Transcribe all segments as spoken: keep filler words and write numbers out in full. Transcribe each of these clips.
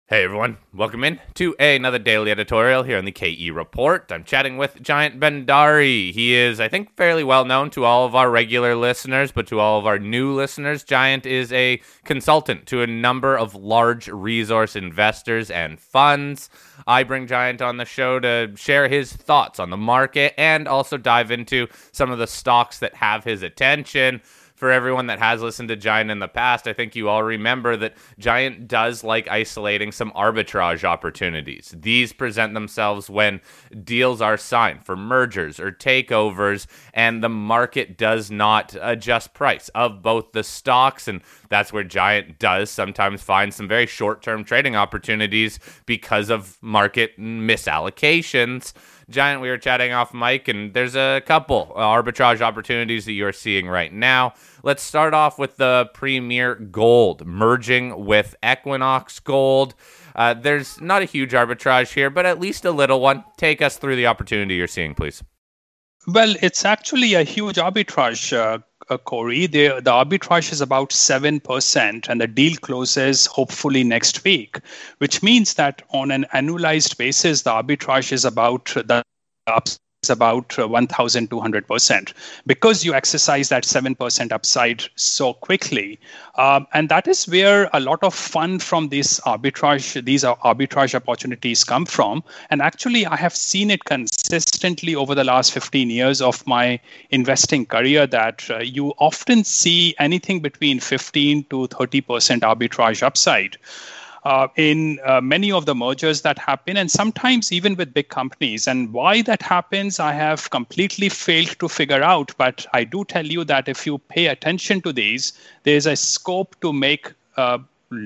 Hey everyone, welcome in to another daily editorial here on the K E Report. I'm chatting with Jayant Bhandari. He is, I think, fairly well known to all of our regular listeners, but to all of our new listeners, Jayant is a consultant to a number of large resource investors and funds. I bring Jayant on the show to share his thoughts on the market and also dive into some of the stocks that have his attention. For everyone that has listened to Jayant in the past, I think you all remember that Jayant does like isolating some arbitrage opportunities. These present themselves when deals are signed for mergers or takeovers, and the market does not adjust price of both the stocks, and that's where Jayant does sometimes find some very short-term trading opportunities because of market misallocations. Jayant, we were chatting off mic, and there's a couple arbitrage opportunities that you're seeing right now. Let's start off with the Premier Gold merging with Equinox Gold. Uh, there's not a huge arbitrage here, but at least a little one. Take us through the opportunity you're seeing, please. Well, it's actually a huge arbitrage, uh, uh, Corey. The, the arbitrage is about seven percent, and the deal closes hopefully next week, which means that on an annualized basis, the arbitrage is about the ups is about one thousand two hundred percent because you exercise that seven percent upside so quickly. Um, and that is where a lot of fun from this arbitrage, these are arbitrage opportunities come from. And actually, I have seen it consistently over the last fifteen years of my investing career that uh, you often see anything between fifteen to thirty percent arbitrage upside. Uh, in uh, many of the mergers that happen, and sometimes even with big companies. And why that happens, I have completely failed to figure out. But I do tell you that if you pay attention to these, there's a scope to make uh,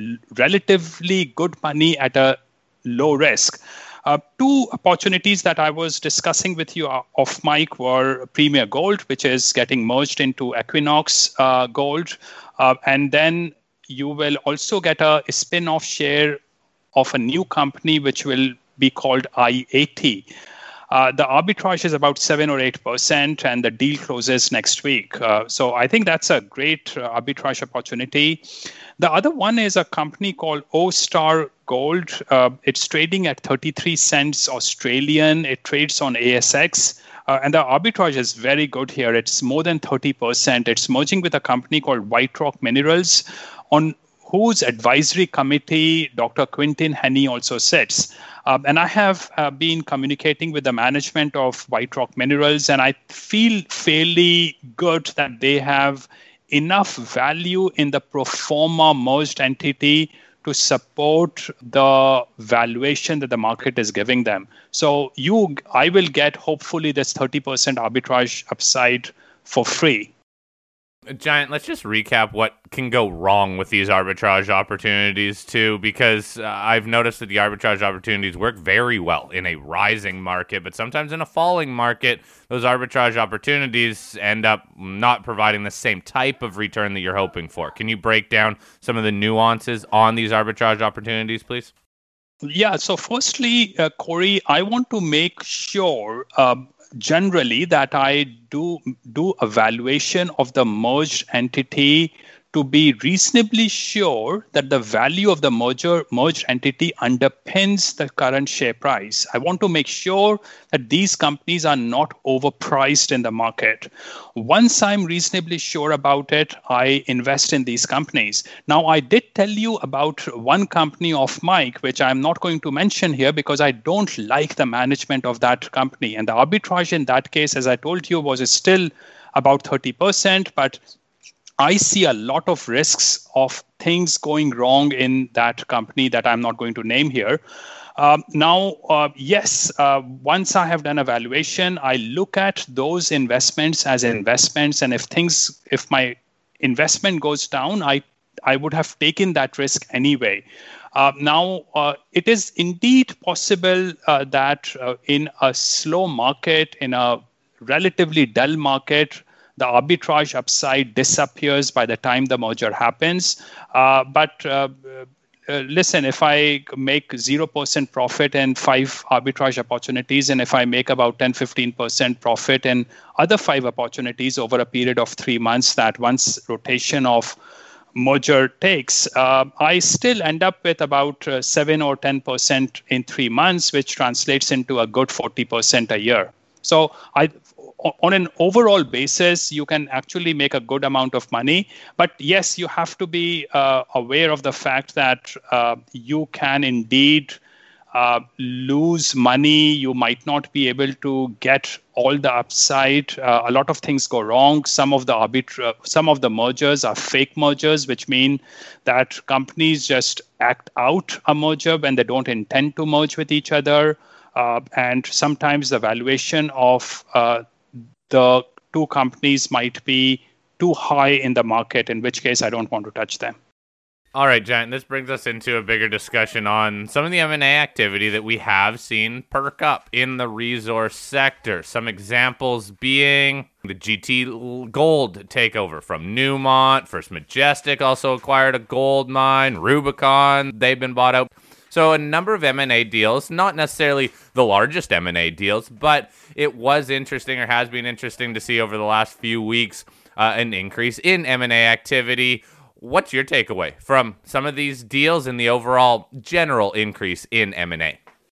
relatively good money at a low risk. Uh, two opportunities that I was discussing with you off mic were Premier Gold, which is getting merged into Equinox uh, Gold, uh, and then you will also get a spin-off share of a new company which will be called I eighty. Uh, the arbitrage is about seven or eight percent, and the deal closes next week. Uh, so I think that's a great uh, arbitrage opportunity. The other one is a company called O-Star Gold. Uh, it's trading at thirty-three cents Australian. It trades on A S X. Uh, and the arbitrage is very good here. It's more than thirty percent. It's merging with a company called White Rock Minerals, on whose advisory committee Doctor Quintin Hennigh also sits. Um, and I have uh, been communicating with the management of White Rock Minerals, and I feel fairly good that they have enough value in the pro forma merged entity to support the valuation that the market is giving them. So you, I will get hopefully this thirty percent arbitrage upside for free. Jayant, let's just recap what can go wrong with these arbitrage opportunities too, because uh, I've noticed that the arbitrage opportunities work very well in a rising market, but sometimes in a falling market, those arbitrage opportunities end up not providing the same type of return that you're hoping for. Can you break down some of the nuances on these arbitrage opportunities, please? Yeah, so firstly, uh, Corey, I want to make sure um, generally that I do do evaluation of the merged entity to be reasonably sure that the value of the merger merged entity underpins the current share price. I want to make sure that these companies are not overpriced in the market. Once I'm reasonably sure about it, I invest in these companies. Now, I did tell you about one company off mic, which I'm not going to mention here because I don't like the management of that company. And the arbitrage in that case, as I told you, was still about thirty percent, but I see a lot of risks of things going wrong in that company that I'm not going to name here. Um, now, uh, yes, uh, once I have done a valuation, I look at those investments as investments. And if things, if my investment goes down, I, I would have taken that risk anyway. Uh, now, uh, it is indeed possible uh, that uh, in a slow market, in a relatively dull market, the arbitrage upside disappears by the time the merger happens. Uh, but uh, uh, listen, if I make zero percent profit in five arbitrage opportunities, and if I make about ten, fifteen percent profit in other five opportunities over a period of three months, that once rotation of merger takes, uh, I still end up with about uh, seven or ten percent in three months, which translates into a good forty percent a year. So I, on an overall basis, you can actually make a good amount of money. But yes, you have to be uh, aware of the fact that uh, you can indeed uh, lose money. You might not be able to get all the upside. Uh, a lot of things go wrong. Some of the arbitra- some of the mergers are fake mergers, which mean that companies just act out a merger when they don't intend to merge with each other. Uh, and sometimes the valuation of uh, the two companies might be too high in the market, in which case I don't want to touch them. All right, Giant, this brings us into a bigger discussion on some of the M and A activity that we have seen perk up in the resource sector. Some examples being the G T Gold takeover from Newmont. First Majestic also acquired a gold mine. Rubicon, they've been bought out. So a number of M and A deals, not necessarily the largest M and A deals, but it was interesting or has been interesting to see over the last few weeks uh, an increase in M and A activity. What's your takeaway from some of these deals and the overall general increase in M and A?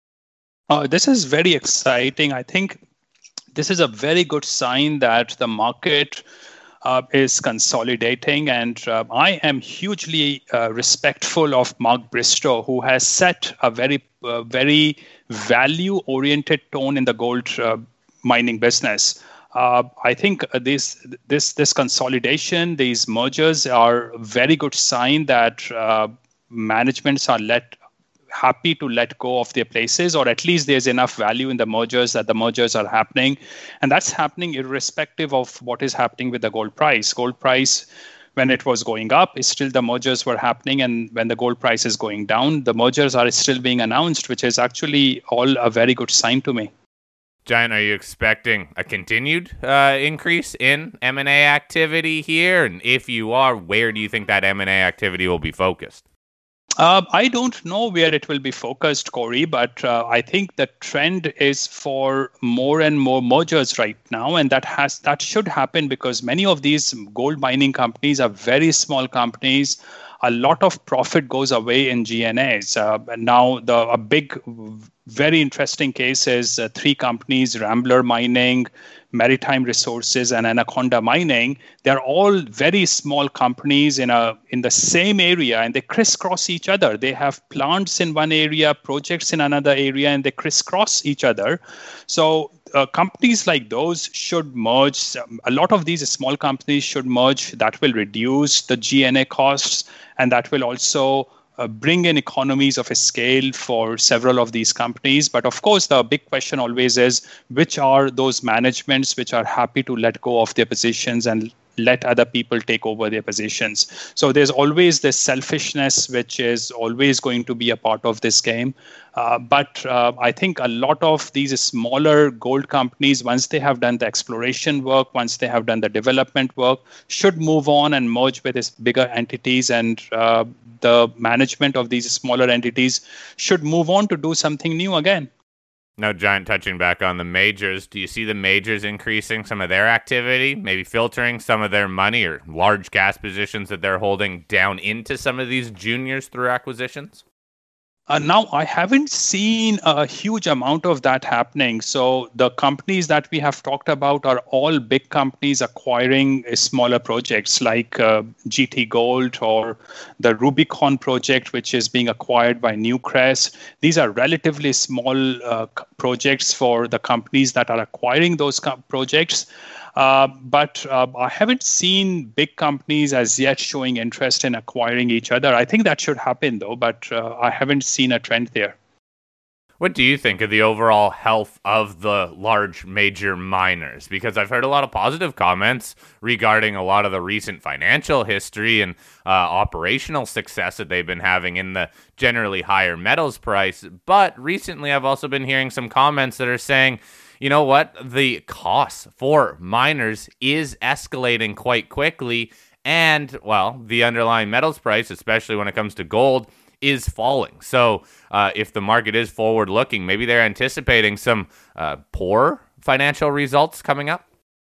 Uh, this is very exciting. I think this is a very good sign that the market uh, is consolidating. And uh, I am hugely uh, respectful of Mark Bristow, who has set a very, uh, very value-oriented tone in the gold uh, mining business. Uh, I think this this this consolidation, these mergers are a very good sign that uh, managements are let happy to let go of their places, or at least there's enough value in the mergers that the mergers are happening. And that's happening irrespective of what is happening with the gold price. Gold price, when it was going up, is still the mergers were happening. And when the gold price is going down, the mergers are still being announced, which is actually all a very good sign to me. Giant, are you expecting a continued uh, increase in M and A activity here? And if you are, where do you think that M and A activity will be focused? Uh, I don't know where it will be focused, Corey, but uh, I think the trend is for more and more mergers right now, and that has that should happen because many of these gold mining companies are very small companies. A lot of profit goes away in G N As. Uh, now, the a big, very interesting case is uh, three companies: Rambler Mining, Maritime Resources, and Anaconda Mining. They're all very small companies in a in the same area, and they crisscross each other. They have plants in one area, projects in another area, and they crisscross each other. So uh, companies like those should merge. A lot of these small companies should merge. That will reduce the G N A costs, and that will also Uh, bring in economies of a scale for several of these companies. But of course, the big question always is, which are those managements which are happy to let go of their positions and let other people take over their positions? So there's always this selfishness, which is always going to be a part of this game. Uh, but uh, I think a lot of these smaller gold companies, once they have done the exploration work, once they have done the development work, should move on and merge with these bigger entities, and uh, the management of these smaller entities should move on to do something new again. Now, Giant, touching back on the majors, do you see the majors increasing some of their activity, maybe filtering some of their money or large cash positions that they're holding down into some of these juniors through acquisitions? Uh, now, I haven't seen a huge amount of that happening. So the companies that we have talked about are all big companies acquiring uh, smaller projects like uh, G T Gold or the Rubicon project, which is being acquired by Newcrest. These are relatively small uh, projects for the companies that are acquiring those co- projects. Uh, but uh, I haven't seen big companies as yet showing interest in acquiring each other. I think that should happen, though, but uh, I haven't seen a trend there. What do you think of the overall health of the large major miners? Because I've heard a lot of positive comments regarding a lot of the recent financial history and uh, operational success that they've been having in the generally higher metals price. But recently, I've also been hearing some comments that are saying, you know what, the cost for miners is escalating quite quickly. And, well, the underlying metals price, especially when it comes to gold, is falling. So uh, if the market is forward looking, maybe they're anticipating some uh, poor financial results coming up.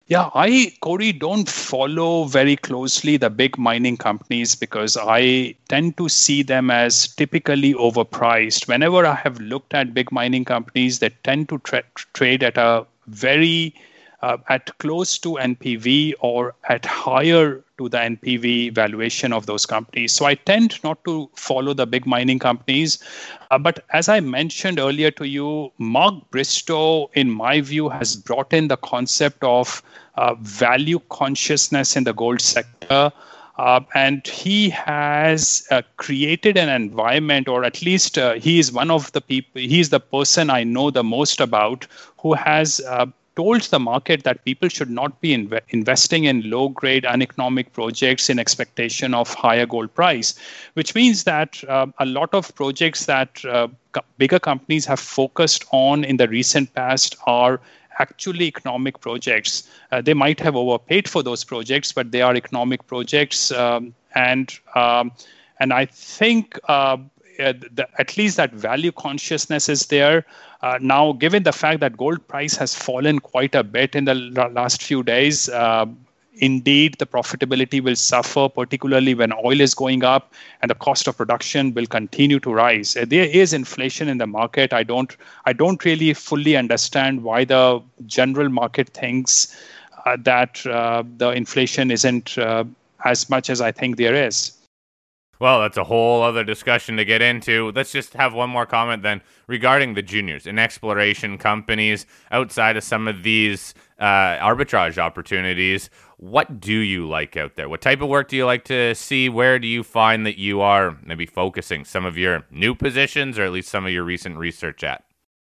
Yeah, I, Corey, don't follow very closely the big mining companies because I tend to see them as typically overpriced. Whenever I have looked at big mining companies, they tend to tra- trade at a very uh, at close to N P V or at higher to the N P V valuation of those companies. So I tend not to follow the big mining companies. Uh, but as I mentioned earlier to you, Mark Bristow, in my view, has brought in the concept of uh, value consciousness in the gold sector. Uh, and he has uh, created an environment, or at least uh, he is one of the people, he is the person I know the most about who has uh, told the market that people should not be inv- investing in low grade uneconomic projects in expectation of higher gold price, which means that uh, a lot of projects that uh, co- bigger companies have focused on in the recent past are actually economic projects. Uh, they might have overpaid for those projects, but they are economic projects. Um, and um, and I think uh, uh, the, at least that value consciousness is there. Uh, now, given the fact that gold price has fallen quite a bit in the l- last few days, uh, indeed the profitability will suffer, particularly when oil is going up and the cost of production will continue to rise. Uh, There is inflation in the market. I don't, I don't really fully understand why the general market thinks uh, that uh, the inflation isn't uh, as much as I think there is. Well, that's a whole other discussion to get into. Let's just have one more comment then regarding the juniors and exploration companies outside of some of these uh, arbitrage opportunities. What do you like out there? What type of work do you like to see? Where do you find that you are maybe focusing some of your new positions or at least some of your recent research at?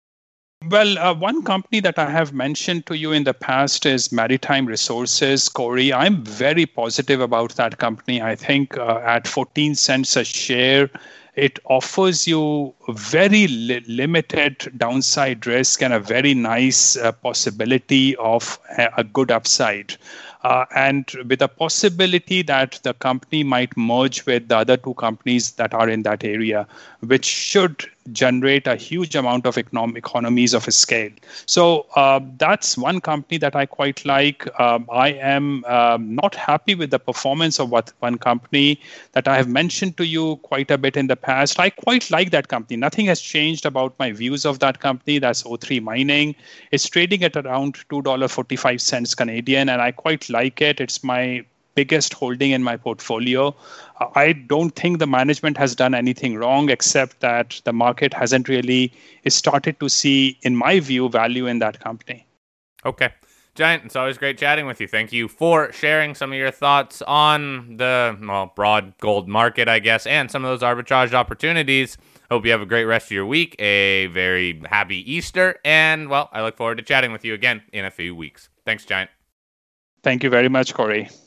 Well, uh, one company that I have mentioned to you in the past is Maritime Resources, Corey. I'm very positive about that company. I think uh, at fourteen cents a share, it offers you very li- limited downside risk and a very nice uh, possibility of a, a good upside. Uh, and with a possibility that the company might merge with the other two companies that are in that area, which should generate a huge amount of economic economies of scale. So uh, that's one company that I quite like. Um, I am um, not happy with the performance of what one company that I have mentioned to you quite a bit in the past. I quite like that company. Nothing has changed about my views of that company. That's O three Mining. It's trading at around two dollars and forty-five cents Canadian, and I quite like it. It's my biggest holding in my portfolio. Uh, I don't think the management has done anything wrong, except that the market hasn't really started to see, in my view, value in that company. Okay. Giant, it's always great chatting with you. Thank you for sharing some of your thoughts on the well, broad gold market, I guess, and some of those arbitrage opportunities. Hope you have a great rest of your week, a very happy Easter, and, well, I look forward to chatting with you again in a few weeks. Thanks, Giant. Thank you very much, Corey.